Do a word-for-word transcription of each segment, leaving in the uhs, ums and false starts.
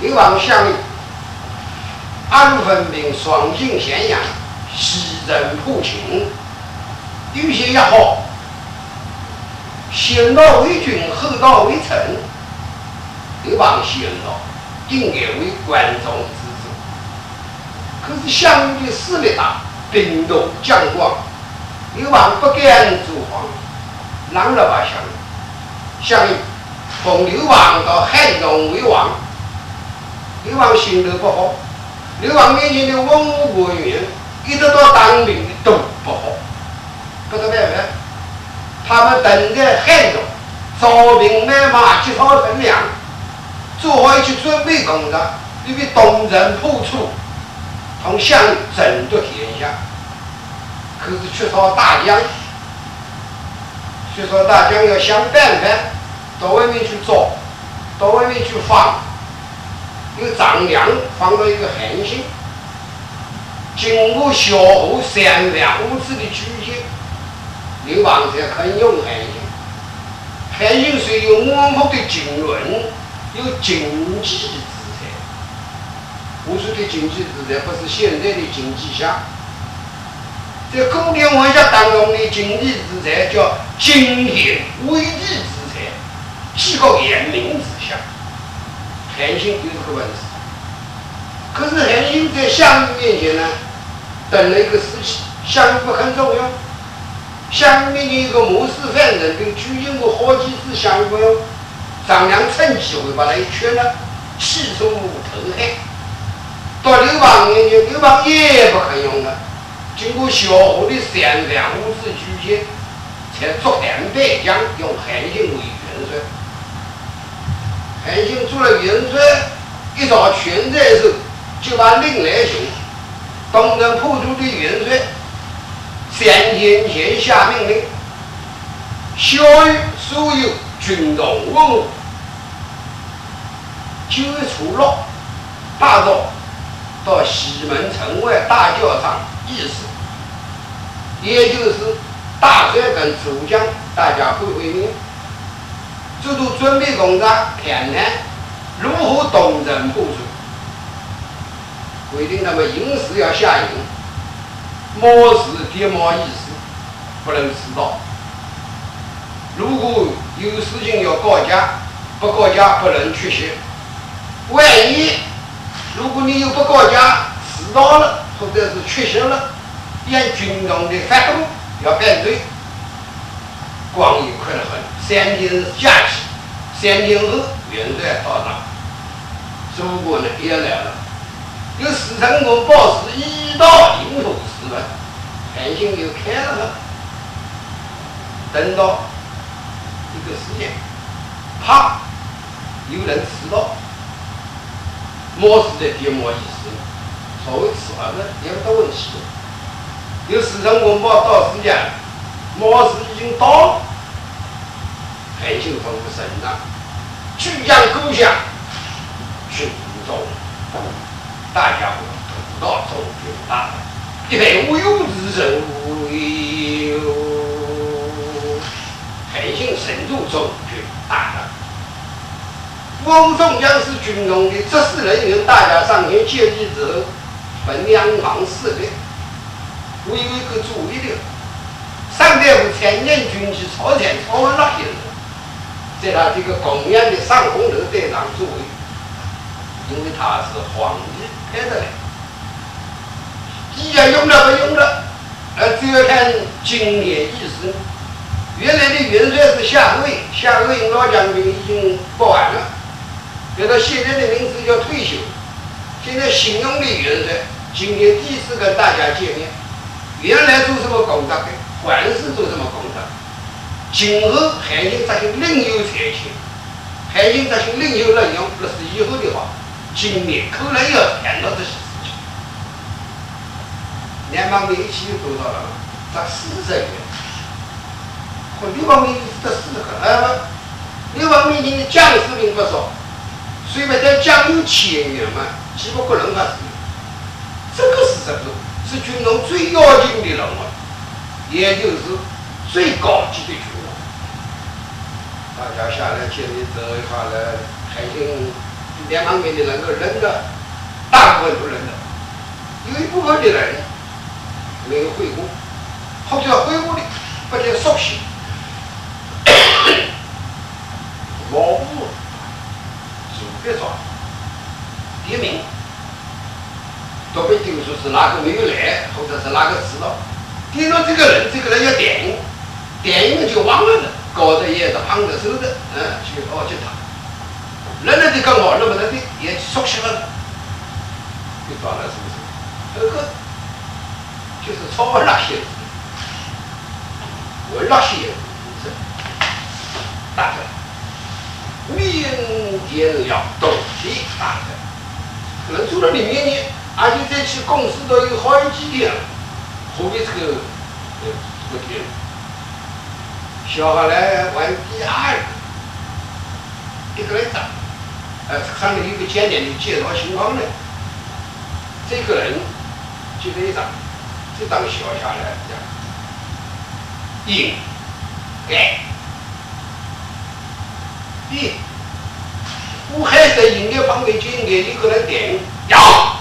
刘邦相应，安分兵爽进咸阳，西征破秦，有些也好。先到为君，后到为臣。刘邦先到，应该为关中之主。可是项羽的势力大，兵多将广，刘邦不敢主皇，让了把项羽。项羽封刘邦到汉中为王。刘邦心头不好，刘邦面前的文武官员，一直到当兵的都不好，不得办法。他们等在汉中，招兵买马，积少成粮，做好一些准备工作，预备东征破楚，同项羽争夺天下。可是缺少大将，缺少大将要想办法到外面去找，到外面去放。有张良放到一个韩信，经过小河三万五次的举荐，刘邦才肯用韩信。韩信虽有满腹的经纶，有经济之才。我说的经济之才不是现在的经济学，在古典文学当中的经济之才叫惊天伟地之才，气国严明之相。韩信就是个本事，可是韩信在项羽面前呢，等了一个时期，项羽不肯重用。项羽面前有个谋士犯人，并举荐过好几次，项羽不用。张良趁机会把他一劝了，气出头海。到刘邦面前，刘邦也不肯用了。经过小河的三番五次举荐，才作谈败将，用韩信为元帅。韩信做了元帅，一到权在手，就把令来行。东征破楚的元帅，三天前下命令，销毁所有军容文物。九月初六，大早到西门城外大教场议事，也就是大帅跟诸将大家会会面。这都准备工作，谈谈如何东征破楚。规定他们营时要下营，末时迭末议事，不能迟到。如果有事情要告假，不告假不能缺席。万一如果你有不告假，迟到了或者是缺席了，按军中的法度要犯罪。光阴快得很，三天是假期，三天后元帅到达，诸葛呢也来了。有史成功报时一到营头时分，韩信又开了门，等到一个时间，啪，有人迟到，末时在迭末议事，稍微迟了呢也不得问题。有史成功报到时间，末时已经到了。韩信吩咐省长，巨将勾下，去福州。大家伙土到中军大败，一派无忧之声。无忧，韩信深入中军大败。武众将士军中的执事人员，大家上前接力之后，分两旁四列。我有一个注意的，上大夫参见军旗朝前朝文那些人，在他这个公园的上红楼队长座位，因为他是皇帝派的来。既然用了不用了，呃，只要看今天议事。原来的元帅是夏侯婴，夏侯婴老将军已经报完了，给他现在的名字叫退休。现在新用的元帅今天第一次跟大家见面。原来做什么工作的，还是做什么工作。今后韩信这些另有才情，韩信这些另有任用，那是以后的话，今年可能要谈到这些事情。两方面一起有多少人？这四十元。和六方面这四个，呃不，六方面前的将士并不少，虽然在将有千员嘛，几不可能啊是。这个是什么？是军中最要紧的人物，也就是最高级的军人。大家下来见面之后，他来韩信两方面的人都认的，大部分都认的，有一部分的人没有回顾，或者回顾的不太熟悉，模糊，手别抓，点名，都不一定说是哪个没有来，或者是哪个迟到，点了这个人，这个人要点，点了就忘了的，高着眼的，胖着瘦的，嗯，去哦就他。人人的更好，那么他的也熟悉了，就抓了是不是？这个就是超过那些，我那些是大的，民间要懂的大的，可能住了里面呢，而且这期公司都有好几天了，后面这个呃这个点，小孩来玩第二个，一个人打。呃，上面有个简单的介绍情况呢。这个人就这一张，这张小下来这样，应该一，我还在应该方面就应该一个人点要，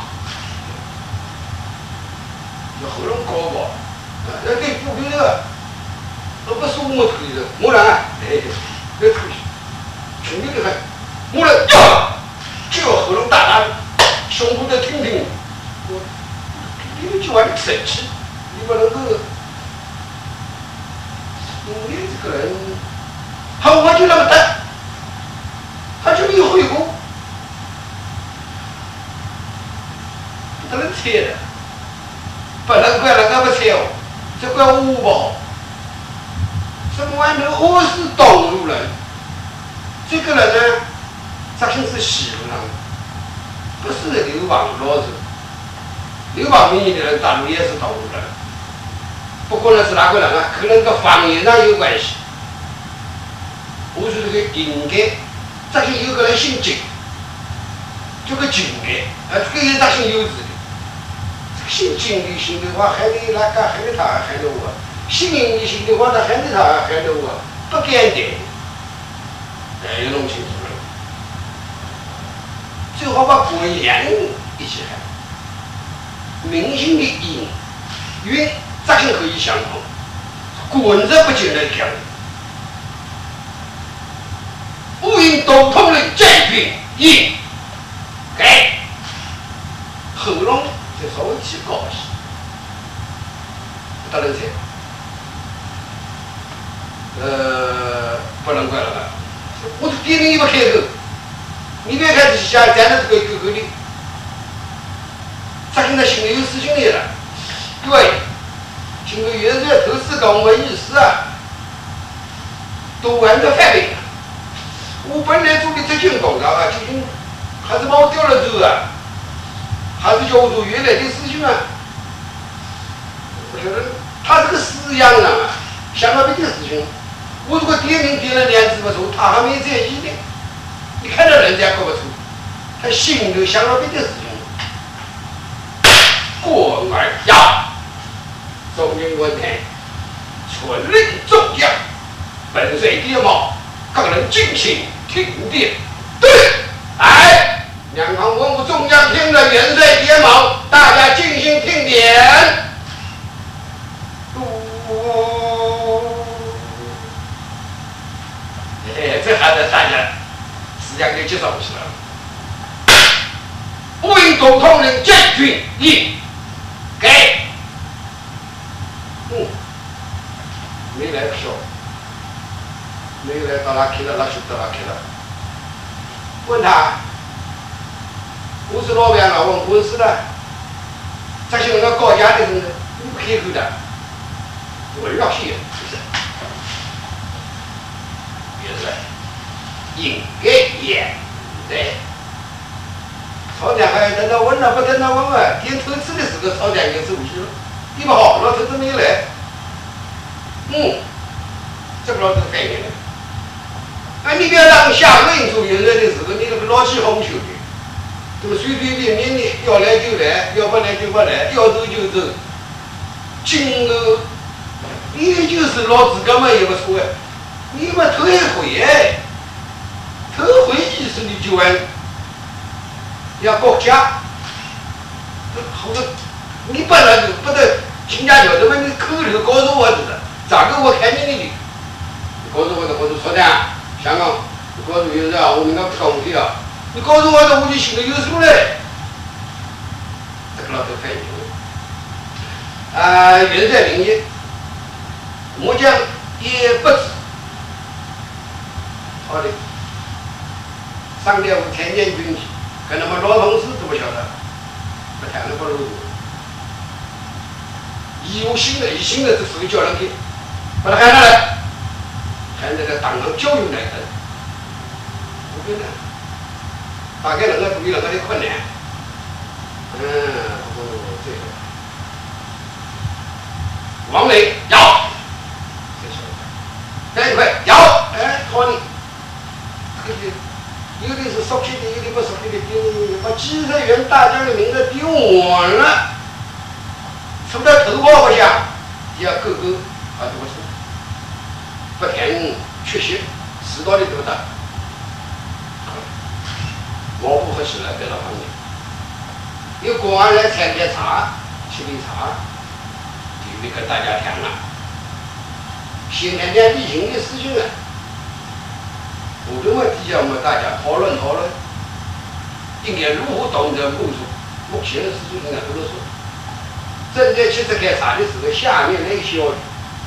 就喉咙高高，啊，那对不对的，那不是我推的，我呢，哎，别推，兄弟的很。我来呀，就要喉咙大大的，胸部再挺挺。我，你们就玩的神气，你不能够，你这个人，好，我就那么大，他就没有回顾，不能猜的，不能怪人家不猜哦，这怪我不好。什么玩意儿？我是东路人，这个人呢？扎心是西路上的，不是流氓老子。流氓名义的人，大陆也是东路人，不过呢是哪个人啊？可能跟方言上有关系。我说这个应该，扎心有个人姓金，这个金该，啊，这个也扎心有字的。这个姓金的姓的话，还得那个还得他还得我；姓银的姓的话，他还得他还得我，不简单。哎，要弄清楚。最好把国言一起看，明星的音韵杂性可以相同，滚着不进来讲。五音都通的这句音改喉咙就稍微起高些，不能猜。呃，不能怪了吧？我是点名也不开口。你别开始想站在这个沟沟里，他现在心里有事情来了，对，经过原来投资跟我意思啊，都玩得翻倍了。我本来做的这群工作啊，究竟还是把我调了走啊，还是叫我做原来的事情啊。我觉得他这个思想上啊，想到别的事情，我如果点名点了两次不错，他还没在意呢。你看到人家搞不出，他心里想到别的事情。过而要，中原文台，纯令众将，本水跌毛，各人尽情听点。对，哎，两旁文武众将听了元帅跌毛，大家尽心听点。哎，这还得大家。时间就介绍不起来了。五营总统令将军一给，嗯，没来票，没来到哪去了，哪去到哪去了？问他，我是老板了，问公司的，这些人家高价的人，你不开口的，我绕些不是，也是。应该也对，朝天还等到问了，不等到问啊，点头吃的时候，朝天就走去了。你不好，老头子没来。嗯，这个老头反应了。啊，你不要让下个人做原来的时候，你那个老气横秋的，这个随随便便的要来就来，要不来就不来，要走就走。今后，你就是老子根本也不错哎，你们头一回哎。头回意思你就玩， 要国家，好多你本来就不得请假有的么？你口头告诉我的，咋个我看见你的？告诉我的，我就说的，香港，你告诉有人啊，我们那不搞问题了。你告诉我的，我就心里有数嘞。这个老头很牛。啊，原在民意，我讲也不止。好的，上点五天天军旗，跟他们老同事都不晓得，不谈了不如有心的，有心的这时候叫人去，把他喊下来，喊这个党上教育来的，我觉得大概人家注意了他的困难，嗯，哦，这个王磊有，这一块有，哎，托你。有的是熟悉的，有的不熟悉的，丢把几十员大将的名字丢完了，除了头发不像，也要够够还是不错，不谈缺席，迟到的都大。毛不合适了，在那方面，有公安来参点茶，吃杯茶，就没跟大家谈了，先谈点例行的事情啊。普通问题要么大家讨论讨论，应该如何懂得部署目前的事情应该不能说。正在去这开茶的时候，下面那个小雨，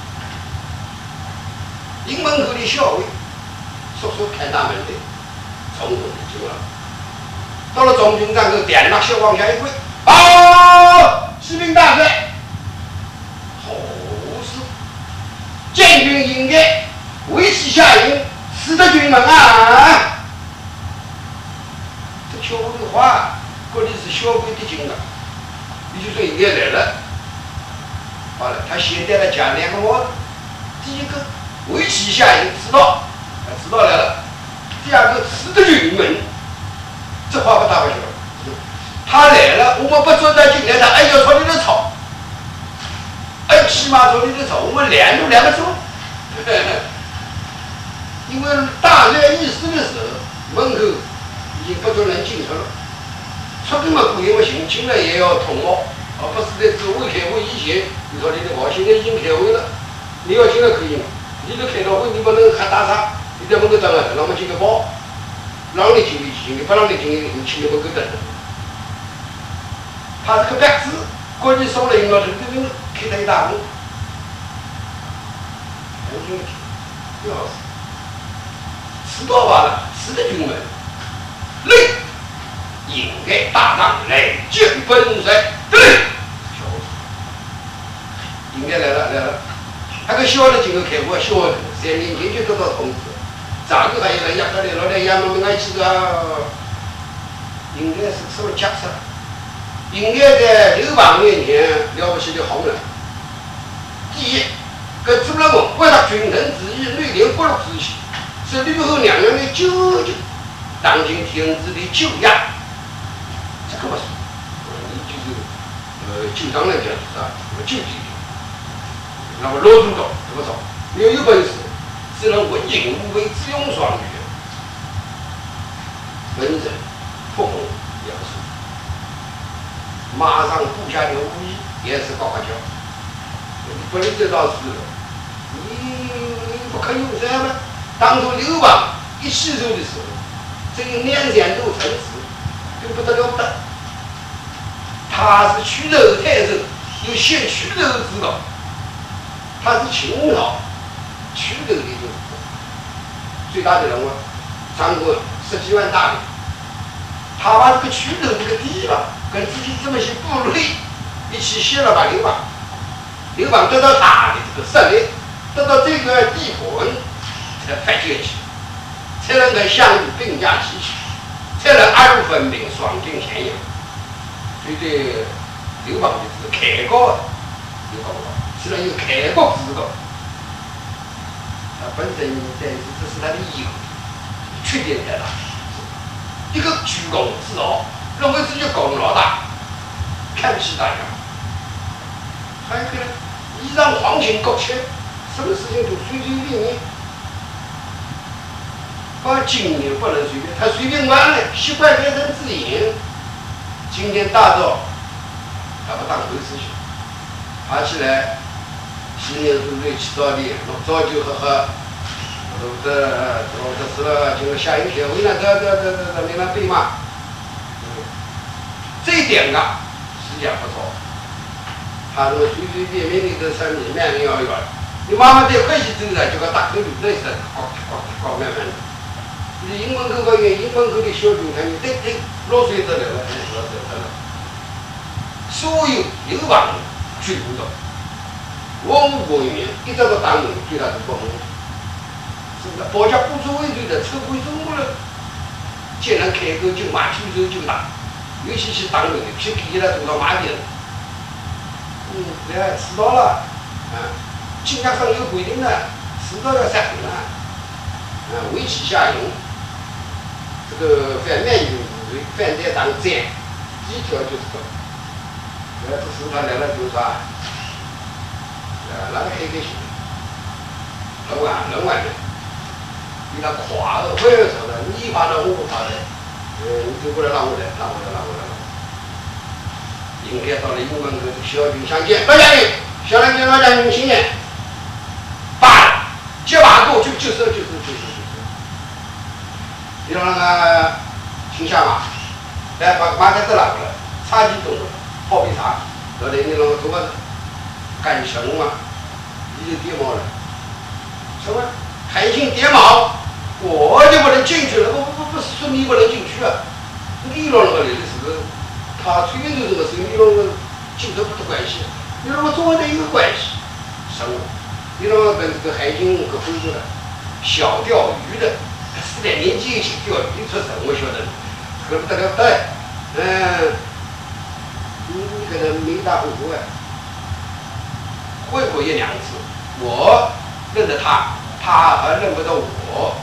营门口的校尉叔叔开大门的，从头就进了。到了中军站后，点那小往下一跪，好，士兵大帅，好事，建军应该维持下营。是的，军们啊！这小鬼的话，过的是小鬼的经了。也就是说，应该来了。好了，他先带了讲两个话，第一个围棋下营迟到，迟到来了；第二个是的，军们，这话不大不小。他来了，我们不坐在进来，他哎要朝里头吵，哎起码朝里头吵，我们拦都拦不住。因为大热议事的时候，门口已经不准人进出了。出去嘛，估计不行，进来也要通报，而不是在职委开会以前，你说你的话，现在已经开会了，你要进来可以嘛？你都开了会，你不能还打岔，你在门口站着，让我们进来报，让你进去进去，不让你进去，你去那门口等着。他这个白纸，国际收了银了，这个人开了一大门，我进去，最好是。迟到罢了，是的，军们，令应该大仗来见本帅。对，小子，应该来了来了。那个小的今后开过小的，三年前就得到通知，咋个还有人压到来了来压我们来几个，应该是什么假设？应该在刘邦面前了不起的红人。第一，跟朱了我为了君臣之义，内连国禄之气。是吕后娘娘的舅舅，当今天子的舅爷，这个不是，你就是呃旧当人家是吧？我舅舅，那么老主导怎么说？你要有本事，只能文景无为，智勇双全，文人不红也不是，马上部下的武艺也是高高教，你不能这倒是，你你不可以用这样吗？当初刘邦一吸收的时候，这个两千多城池，就不得了不得。他是屈柔太守，有献屈柔之道。他是秦朝屈柔的就是最大的人物，张国十几万大兵，他把这个屈柔这个地方跟自己这么些部队一起卸了把刘邦，刘邦得到他的这个胜利，得到这个地盘。才发掘起，才能跟项羽并驾齐驱，才能二路分明，双尽咸阳。所以这刘邦就是开国，刘邦虽然有开国之道，他本身在这是他的优缺点太大，一个居功自傲，认为自己功劳大，看不起大家。还有一个呢，依仗皇亲国戚，什么事情都随随便便。把今年不能随便，他随便玩了，习惯变成自演， 今天大早，他不当回事情，爬起来，洗脸漱嘴起早点，弄早酒喝喝，我这我这吃了，就是下一天，为了这这这这这没人对嘛，这一点啊，实际上不错。他说随随便便的这生意慢慢要要，你慢慢再快去走了，就个大口里头一声，搞搞搞慢慢的。你英文口个园，英文口的小军团，你对对，落水得了了，落水得了。所有流亡全部到，文武官员一直到党员对他是不公平，是不是？保家不作为对的，臭鬼中国人，见人开口就骂，举手就打，尤其是党员的，去给他做到骂的人。嗯，来迟到了，啊，禁驾上有规定的，迟到要杀人啊，啊，为其下用。这个犯慢用无罪，犯罪当斩，一条就是这。呃，这时他来了就是说，呃，那个开开心，老板老板的，比他夸了，我也说的，你发的我不发的，呃，你走过来让我来，让我来，让我来。应该到了英文口，小军相见，老将军，小将军，老将军新年，罢了，接把过就就是就是就是就是。你让那个听下嘛，来把马开子拿过来，茶几动了，泡杯茶，到底你那个做个干什么？你就跌毛了，什么？开心跌毛，我就不能进去了，不不不不是说你不能进去啊，你让那个来的时候，他吹牛这个事，你让个进头不的关系，你让我中间的一个关系，什么？你让我跟这个海军可恢复了，小钓鱼的。四点年纪一起钓鱼出身，我晓得，可不得了对，嗯，你你可能没大后果哎，会过一两次，我认得他，他还认不得我，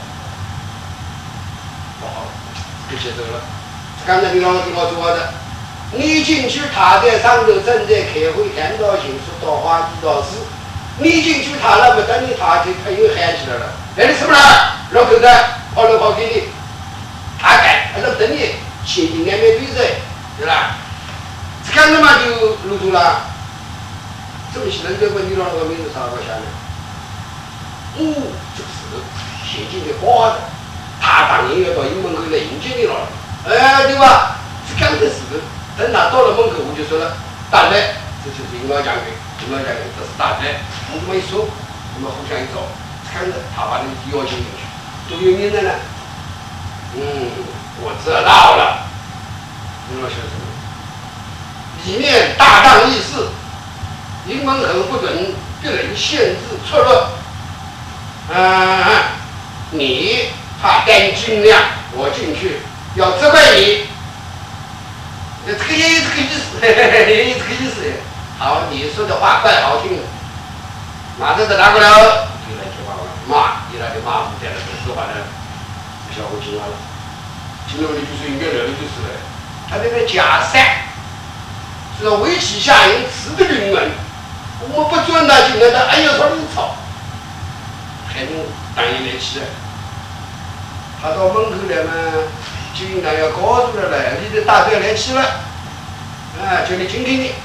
不好，就接受了。刚才你让我跟我说的，你进去他在上头正在开会，谈到情说到话一到四，你进去他那么等你他就他又喊起来了，来你什么人？老头子。跑来跑去的，他改，他说等你前几年没对着，对吧？这干什么就入住了？这么些人这个你让那个没有啥个下面，哦，这个是先进的花的，他当年要到营门口来迎接你了，哎，对吧？这干的事，等他到了门口，我就说了，大人，这就是营老将军，营老将军，这是大人，我这么一说，我们互相一找，看着他把那个邀请进去。都有名的呢，嗯，我知道了。你说是什么？里面大当议事，营门口不准别人限制出入。嗯，你怕担斤量，我进去要责怪你。这个也这个意思，嘿嘿嘿，也这个意思。好，你说的话怪好听。马上就拿过来了。就来就把我骂，伊拉就骂我们这样的说话呢，小伙听完了，听了你就是应该来的就是了。他这个假善，是为其下人吃的灵人，我们不准他进来的，哎呀，说你吵，海军当然来气了。他到门口来嘛，军长要告诉了来，你的大队来气了，啊，叫你听听的。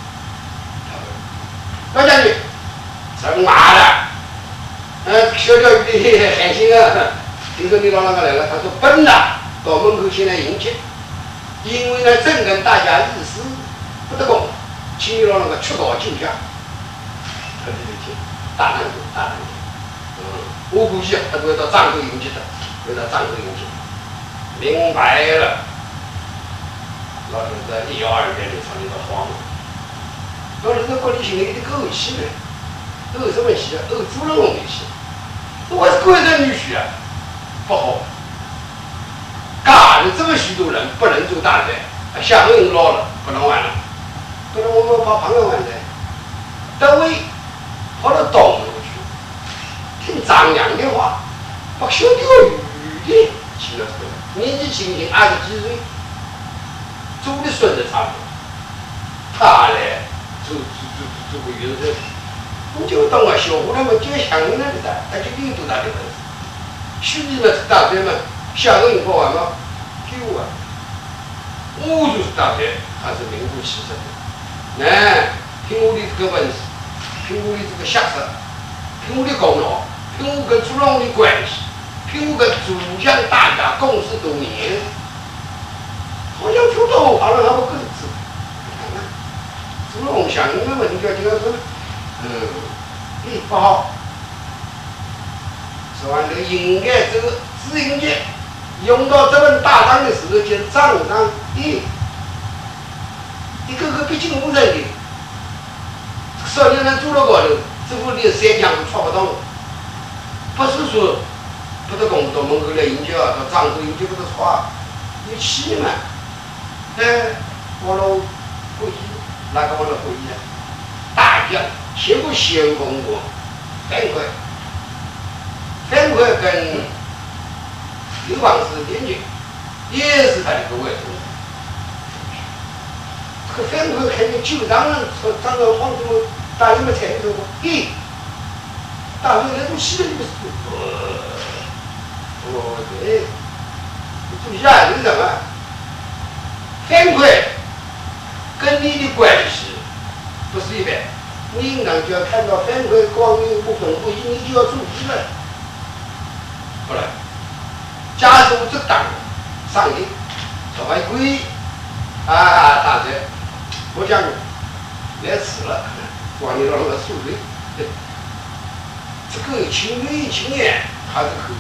老将军，真妈的！呃，小钓鱼的海星啊，听说你老那个来了，他说奔了，到门口前来迎接，因为呢，正跟大家议事不得功，请你老那个出岛救驾。他就听，大难度，大难度。嗯，我估计他都要到张口迎接的，要到张口迎接。明白了，老头子一摇二摆就朝里头慌了。老头子过你心里有点怄气呢，怄什么气啊？怄猪肉的气。我是贵人女婿啊，不好。干了这么许多人不能做大队，下面捞了不能玩了，不然我们跑旁边玩的。单位跑到东路去，听张良的话，把小钓鱼的请了出来，年纪轻轻二十几岁，做的孙子差不多，他来做做做做个原则。你就当我小伙他们就响应了的，他就有多大的本事？兄弟们是大队嘛，响应不完吗？给我，我就是大队。 他是名不其实的。哎，凭我的这个本事，凭我的这个学识，凭我的功劳，凭我跟朱龙的关系，凭我跟主将大家共事多年，好像出头好了还不够吃。朱龙想一个问题，就就是，嗯，你不好，是吧？这个应该这个自营界用到这份大账的时候，就账上一一个个毕竟无人的，少年人做了高头，这屋里三枪都戳不动，不是说不得工到门口来迎接啊，到账头迎接不得戳，有气嘛？哎，我老会议，那个我老会议啊，大将全部先锋过，樊哙，樊哙跟刘邦是连接，也是他的个外头。可樊哙看见旧账人说张老黄怎么大人们猜的说，咦，大人来都气了你们是？哦，对，注意下是什么？樊哙跟你的关系不是一般，你应当就要看到樊哙光明不分不义，你就要注意了。后来，家属这党上令，说还归啊大帅，我讲来迟了，光你让那个数据，这个情理情面还是可以。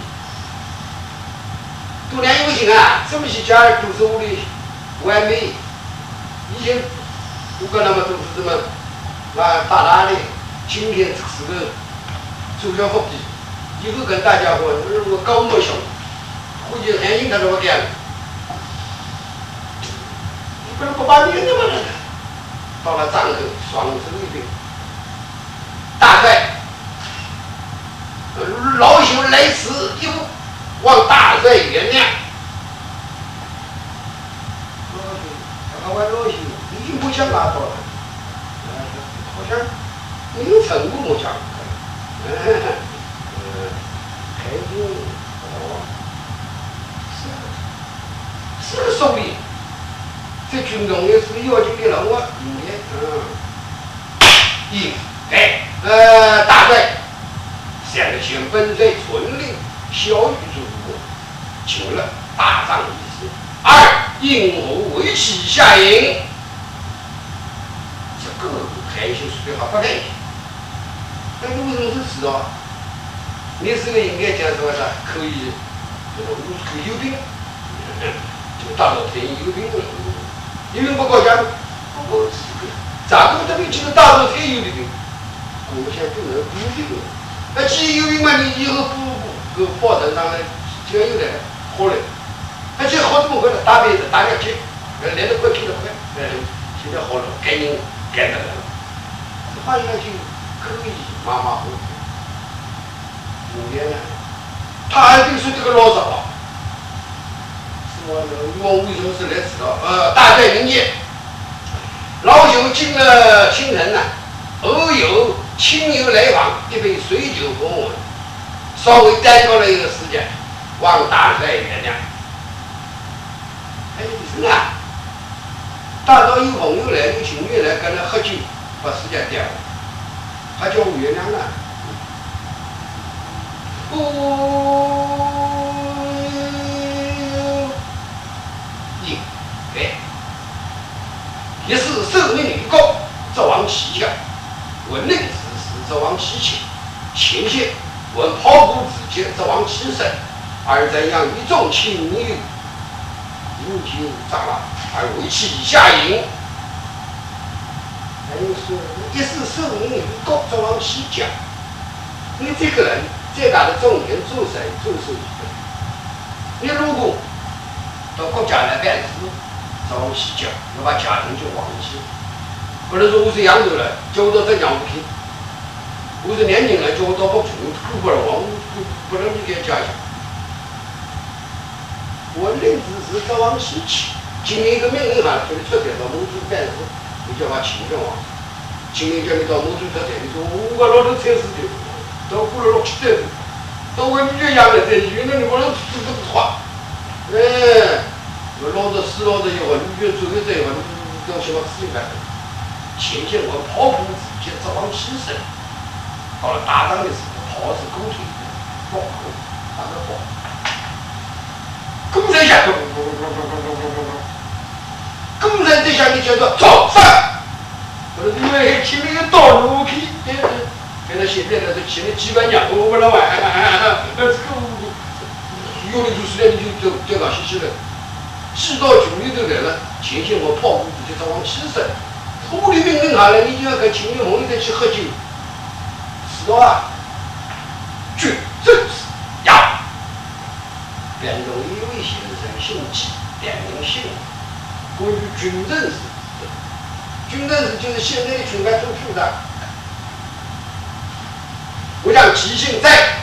多年以前啊，这么些家人都是我的完美，以前不管那么都是这么啊大大的，今天这时候走向福地，以后跟大家伙如果高莫兄，估计韩英他怎么干？你不能不把脸那么人，到了帐口双手一并，大帅老朽来迟一步，望大帅原谅。我老朽已经不想拿到了，好像没有成功我讲，嗯，开心哦，是是个手里，这军中也是要紧的人物，应该嗯，应该呃大帅想请本帅传令小雨诸国，请了大帐仪式。二应侯为其下营，这个开心说的好不开心。但是为什么是迟啊？你是个应该讲什么的？可以，这个可以有病，就大老天有病了。因为不搞讲，我咋个这边就是大老天有的病，我想就能有病了。那既有病嘛，你以后不不报头上来，就要有来好了。而且好这么快的，大辈子大家去，呃，来得快去得快，呃，现在好了，赶紧赶得来了。这话应该就可以马马虎虎。五年了，他还跟说这个老早啊，是我你问为什么是来迟到？呃，大帅明鉴，老朽进了京城呢，偶有亲友来访，一杯水酒喝完，稍微耽搁了一个时间，望大帅原谅。哎，你是啊？大早有朋友来，有情侣来跟他喝酒，把时间耽误，他叫我原谅了。哦，应该也是受命于公，则往其下；闻令之时，则往其前；前线闻炮鼓之节，则往其身。而怎样一众情侣？饮酒长了，而为其下营。还有说，一是受命于公，则往其家。你这个人，最大的重点做谁做事。你如果到国家来办事，则往其家，要把家庭就忘记。不能说我是扬州人，叫我到浙江不去；我是年轻人，叫我到北京，不不能忘，不能离开家乡。我令之时则往其起，今年一个命令哈，叫你出差到某处办事，你叫他请愿往。今年叫你到某处出差，你说我个老头才死的，到过了六七岁，到我女养了在原来你不能说这个话，哎，我老子死老子以后，女走的这一会， 中希望资源，前线我炮兵直接早往起身，到了打仗的时候，炮是狗腿的，爆口，打个爆，攻城下，攻城这下你叫做走上，我说因为前面有道路去，对对，跟他现在呢，这前面几百年我不能玩，这个有的就是呢，你就就就搞稀奇了。制造主力的人了，前线我炮兵直接早往起身，部里命令下来，你就要跟秦玉红再去喝酒，知道吧？军政是要。边东一位先生姓纪，点名姓关于军政史，军政史就是现在的军官都复杂。我讲急性在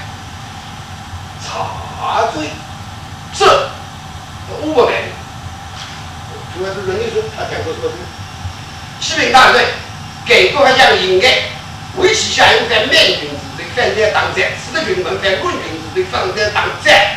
茶醉这五百人。主要是人家说他讲说说是启禀大人，给国家讲应该为其下应在面军之内放在当战，使得军门在论军之内放在当战，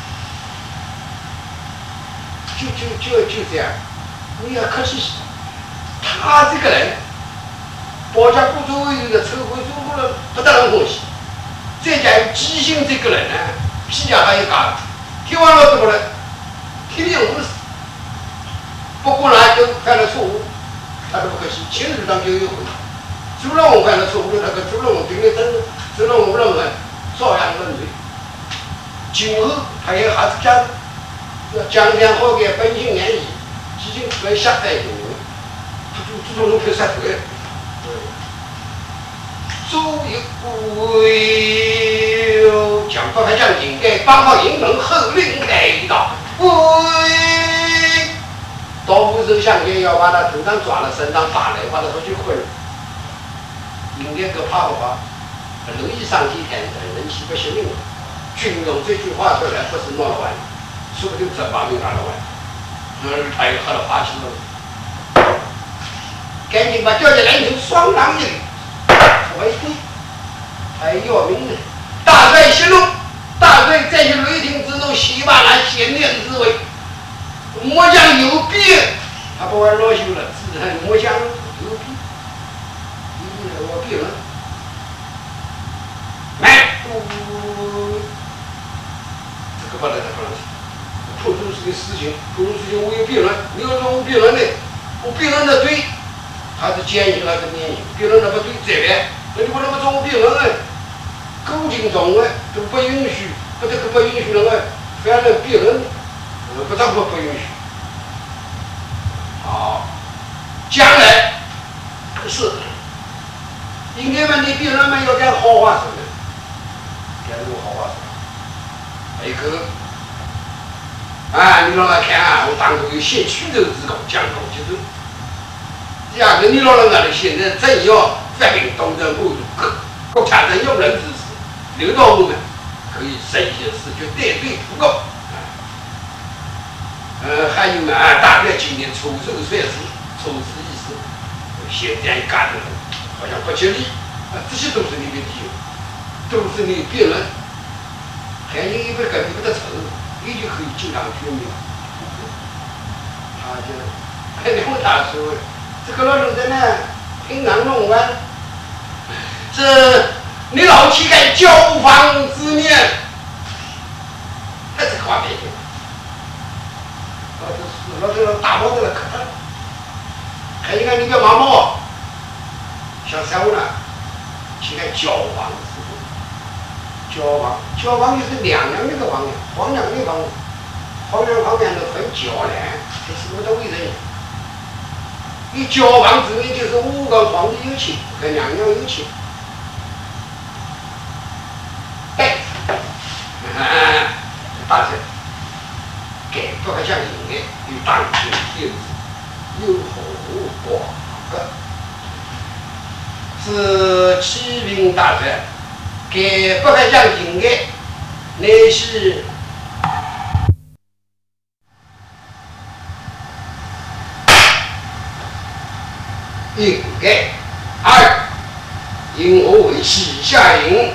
就就就就这样。你要客气些，他这个人，保家顾周围的筹回收入了不得人欢喜。再加上姬兴这个人呢，脾气还有嘎，听完了怎么了？听见无事。不过呢，就犯了错误，他都不可惜，情绪上就有悔。周老王犯了错误，那个周老王对你真，周老王认为照样认罪。今后他也还是讲，要讲讲好给本性言语，已经出来下代有，这就这种拍杀回。周有为讲到他讲应该帮忙银门后令开导，喂。到五手相爷要把他头上抓了，身上打来，把他出去混。应该个怕不怕？蝼蚁上天天人气不行命。军中这句话出来不是闹了玩，说不定真把命拿了玩。嗯，他又喝了花气了，赶紧把吊起来一头双狼一领，回归，还要命的。大帅息怒，大帅再去雷霆之中，西巴兰先念之位。末将有病，他不玩老朽了，自然末将有病，你我病了，来，这个不能，这不能，普通是个事情，普通事情我有病人，你要说我病人呢，我病人的对，他是奸淫还是孽淫？病人的不对这边，那你不能不做我病人哎，勾进中哎，都不允许，不这个不允许了哎，反正病人。不这么不允许。好，将来是应该嘛，你病人们要讲好话说的，讲什么好话说？还有个啊，你让他看啊，我当初有先驱州之功，讲功就是第二个，你老人家的现在正要发明东征部国国产生用人之时，留到我们可以省些事，就对对不够。呃，还有呢，大概今年出手算是出事意思，现在干的好像不吉利，啊，这些都是你的理由，都是你别人，还有一个跟你不得仇，你就可以经常去你了。他就跟我大说，这个老头子呢，平常弄完，这你老乞丐交房之面，他这个话别听。老头子大包子了，可他，还应该你别忙忙，小三五呢，去看交房之后，交房，交房就是两两那个房，黄两那房，黄两旁边的分交粮，这是我的为人。你交房之内就是五个皇帝有亲，跟娘娘有亲。哎，大臣。改革开放以来，与当今有有后果的，是启禀大臣，改革开放以来，乃是应该二，因何为旗下人？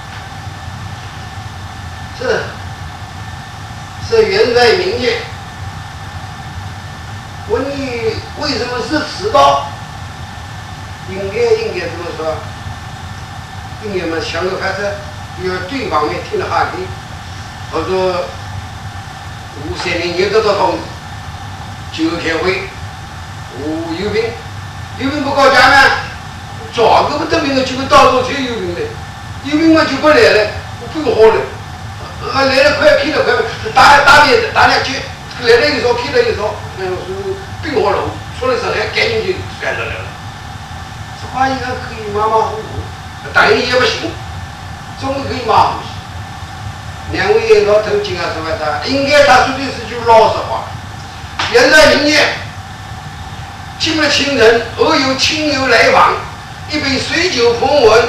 是。是元帅明月，问你为什么是迟到？应该应该这么说，应该嘛，想个反正要对方面听了哈的，或者五三零年得到通知，就开会，无有病，有病不告假呢？抓个不得病的就跟到处吹有病的，有病嘛就不来了，不好了，啊来了快去了快，打打别打两句，来了一说去了一说，嗯说病好了，出来上来赶紧就转着来了。这话应该可以马马虎虎，当然也不行，总可以马虎些。两位老头经常说的，应该他说的是句老实话。现在明年进了清晨，偶有亲友来访，一杯水酒碰闻，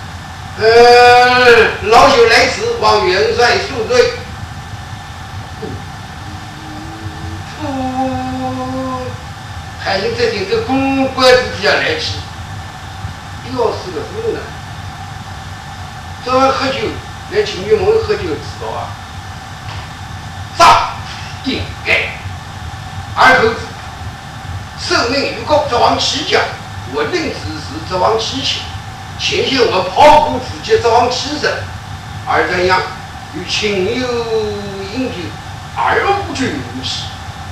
呃，老朽来迟，望元帅恕罪。夫还有这点个公关之际要来起，要是个什么呢？这玩喝酒，来请岳门喝酒知道啊？上应该二口子，受命于公，则往其家；我令之时，则往其情；前线我炮鼓之节，则往其身。而这样，与亲友饮酒，而无惧无期。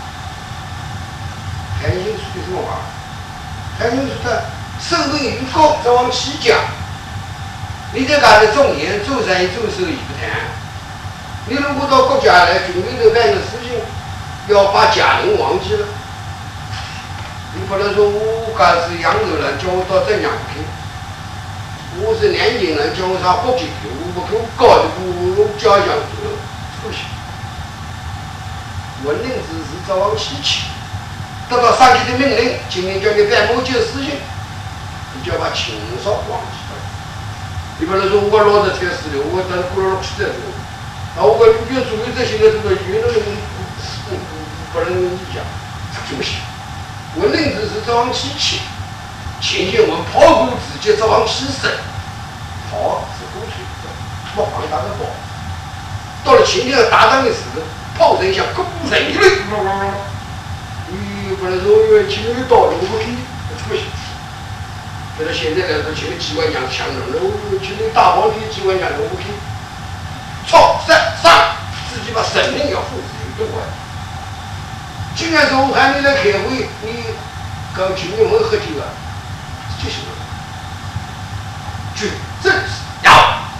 韩信说的什么话？韩信说的受命于公，则往其家。你在家里种田、做生意、做生意不谈。你如果到国家来，军队里办个事情，要把家人忘记了。你不能说我家是扬州人，叫我到镇江去；我是南京人，叫我上北京去。我不跟我搞的，我家乡去了，不行。文令之时，则往其情。得到上级的命令，今天叫你办某件事情，你就要把情操忘记了。你不能说我老子才死了，我等过了六七代了，啊，我越做越这些的这个越能不能理解，这不行。文令之时，则往其情；前线我炮鼓之节，则往其身。炮是鼓吹的，不放大的炮。到了晴天打仗的时候，炮声像鼓声一类，你不能说因为前面的道理我不听，这不行。给到现在来说，前面机关枪枪人了，我前面大皇帝机关枪我不听。操三上，自己把生命要付之于东莞。今天中午喊你来开会，你搞群众们喝酒啊，这是什么？军政是要。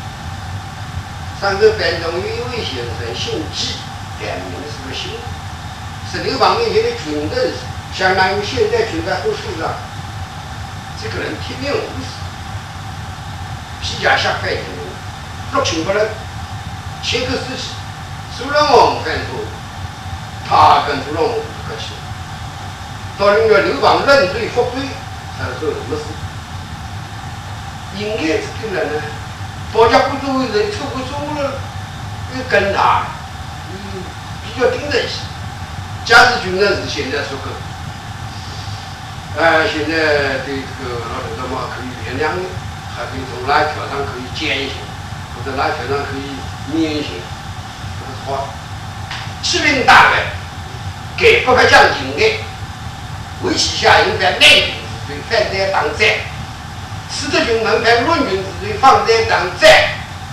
上个班中有一位先生姓季，改名是个姓。是刘邦面前的军政，相当于现在军在后处长。这个人铁面无私，披甲下快人，六亲不认。前个时期，苏老王犯错，他跟苏老王不客气。到人家刘邦认罪服罪，才说什么事？应该这个人呢，保家不作为人，错过中了，要跟他，嗯，比较盯得起。假使军人是现在说个。呃，现在对这个老头子嘛，可以原谅的，还可以从哪条上可以减刑，或者哪条上可以免刑，这个是话。启禀大人，给不可将军的，为其下应犯内兵之罪，犯在当斩；此德军门犯乱军之罪，放在当斩。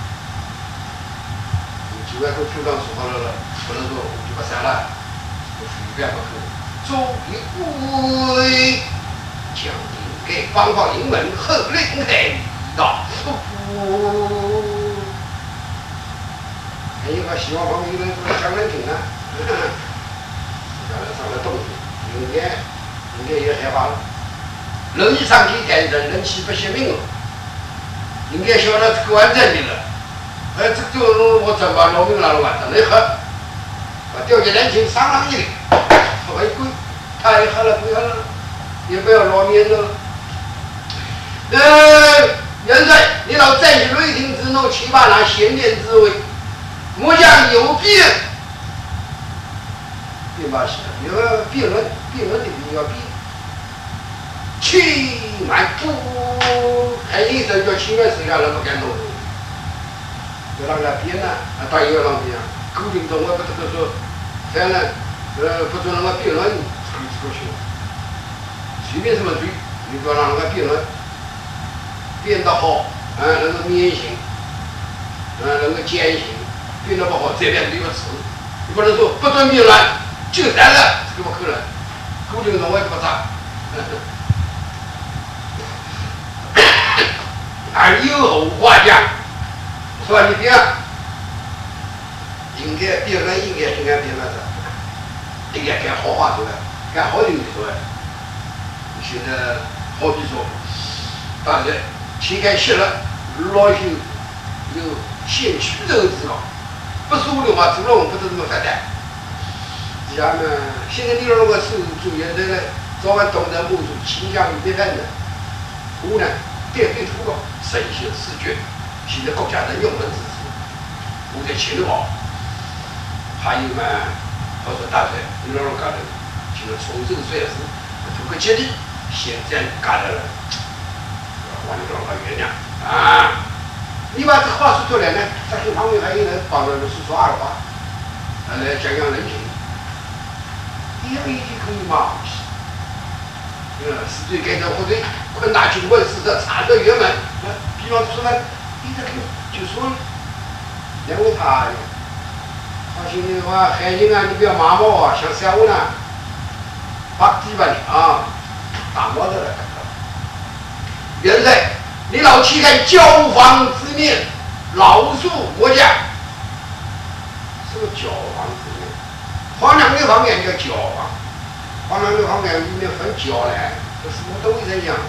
你几万个处长说好了了，不能说我就把删了，不属于办不可。周一归将军给方方营门后令海道，还有个希望方面人说讲人听啊，刚才上了东西，应该应该也害怕了。楼一上去谈人，人气不惜命了，应该晓得这个完整的了。哎，这个我怎么老命了完整的很，把调解人情商量一点。违规，太黑了，不要了，也不要老面子了。呃，元帅，你老占据雷霆之怒，岂把那贤殿之位？末将有病。别把戏，有辩论，辩论的人要辩。欺瞒不，还一生叫欺瞒谁家人不敢动。要让他辩呢，啊，当然要让辩啊。固定中我不这个说，反正。呃，不准那么辩论，可以出去。 随便什么罪，你不要让那个病人变得好，啊，能够免刑，啊，能够减刑，变得不好，这边就要吃。你不能说不准病人就来了，这个不可能，固定认为不查。而有后话讲，说你别，应该别人应该应该别人的，应该干好话出来，干好东西出来。现在好比说，大概切开切了，老有有先驱这个字了，不说的话，做了我不知怎么发展。这样呢，现在你如果是做现在呢，早晚东南部倾向于北方的，湖南。电对土了，身先士卒。现在国家的用人支持，我在青岛，还有嘛，或者大学，你老老搞的，现在重州算是图个接力，现在搞的了，往你老老原谅啊！你把这话说出来呢，在这方面还有人帮着说说二话，来讲讲人情，一样已经可以嘛。嗯，是对改正或者困难情况是这查的原本，比方说呢，你这个就说两个他，放心的话，海星啊，你不要骂我啊，像小我呢，把地吧你啊，打我的了。原来你老去看交房之面，老树国家，什么交房之面？黄梁那方面叫交房。黄梁这方面里面分交来，这什么都会在讲。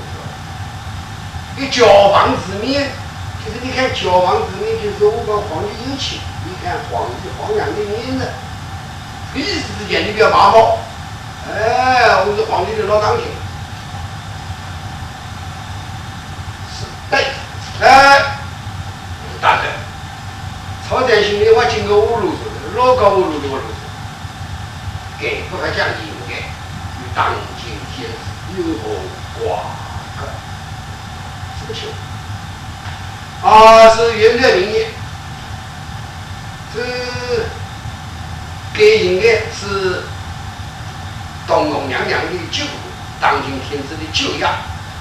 你交房之面，就是你看交房之面，就是我跟皇帝有情。你看皇帝黄梁的面子，一时之间你不要骂我，哎，我是皇帝的老当亲。是对，哎，大概朝代性的话，经过五路说的，老高五路的我路说，给不可讲应该与当今天有何瓜葛？什么情况？啊，是元代明年，这给应该是东宫娘娘的舅父，当今天子的舅爷。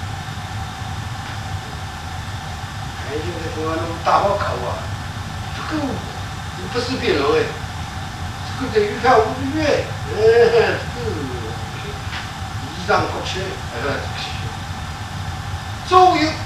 哎，现在说那么大把口啊，这个不是别人哎，这个在预判五个月，哎，这个依仗国切，呃，周游。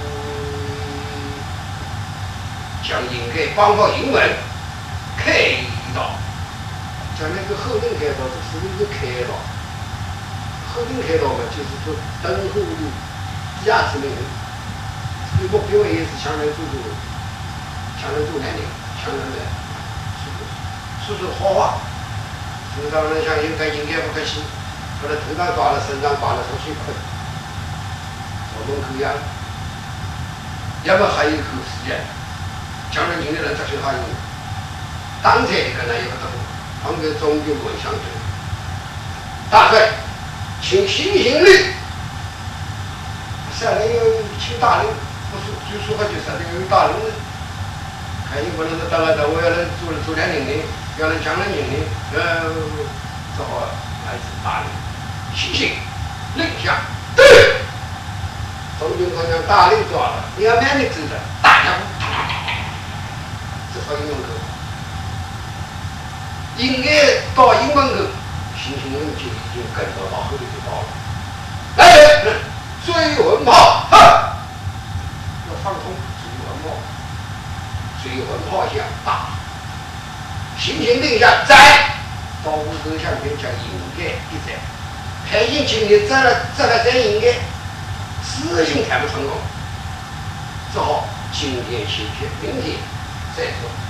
将应该帮帮英文开导，讲那个后人开导，这是一个开导。后人开导嘛，就是说等候的第二次那个，这个目标也是向来做做，向来做男人，向来的说说好话，身上人想应该应该不可惜，把他头上抓了，身上抓了，手心困，我们口样，要么还有一口时间。江南京的人这些话用，当才的跟他有个懂，他们跟中国文相对。大帅，请行刑律，下来要请大令，不是最说话就是那个有大令的，还有不能是当了当，我要能做做两年的，要能江南京的，呃，只好来自大令，行刑令下，对，中军官将大令抓了，你要慢点走的，大家。这套英文口，应该到英文口，行刑令就已经跟到到后头就到了。哎，追魂炮，哼，要放空追魂炮，追魂炮响大，行刑令下摘，到屋头向前将应该一摘，海军今天摘了摘了摘应该，事情谈不成功，只好今天休息，明天再说。